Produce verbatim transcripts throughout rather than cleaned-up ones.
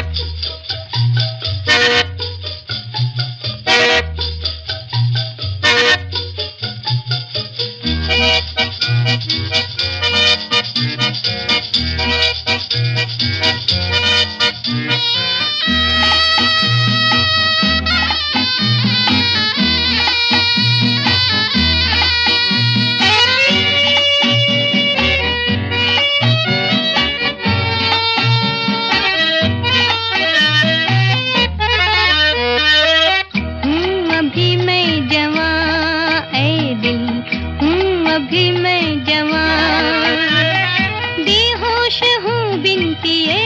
अभी मैं जवान बेहोश हूँ बिनतिए,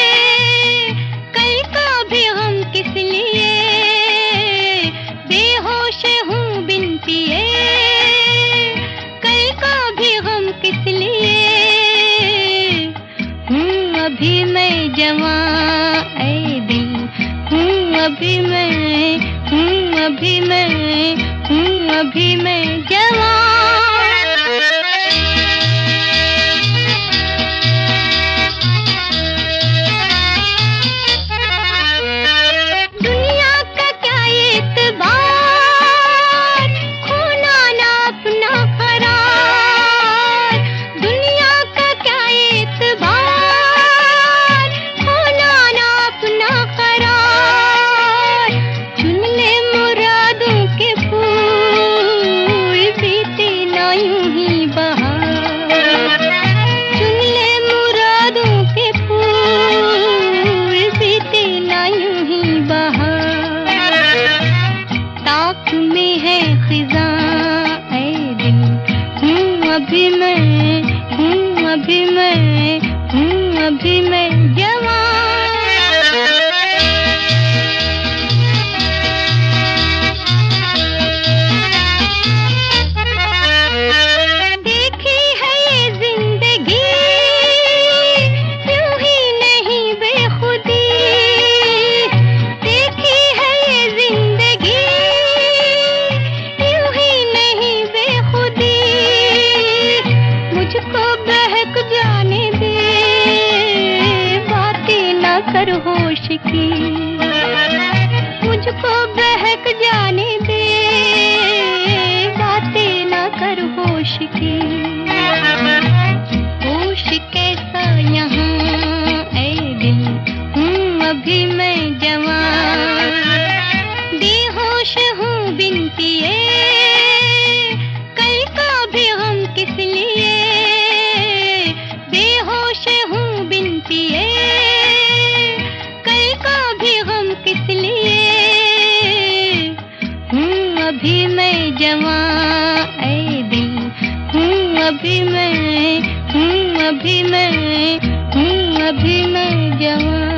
कल का भी हम किस लिए। बेहोश हूँ बिनतिए, कल का भी हम किस लिए। हूँ अभी मैं जवान ऐ दिल, हूँ अभी मैं, हूँ अभी मैं, हूँ अभी मैं जवान। अभी मैं हूँ, अभी मैं हूँ, अभी मैं जवान। देखी है ये जिंदगी यूं ही नहीं बेखुदी, देखी है ये जिंदगी यूं ही नहीं बेखुदी। मुझको बहक जाने दे, बातें ना कर होश की। मुझको बहक जाने दे, बातें ना कर होश की। होश कैसा यहाँ ऐ दिल, हूँ अभी मैं जवान बेहोश हूँ बिनतिए, कल का भी हम किस लिए। बेहोश हूँ बिनतिए, कल का भी हम किस लिए। हूँ अभी मैं जवान ऐ दिल, हूँ अभी मैं, हूँ अभी मैं, हूँ अभी मैं जवान।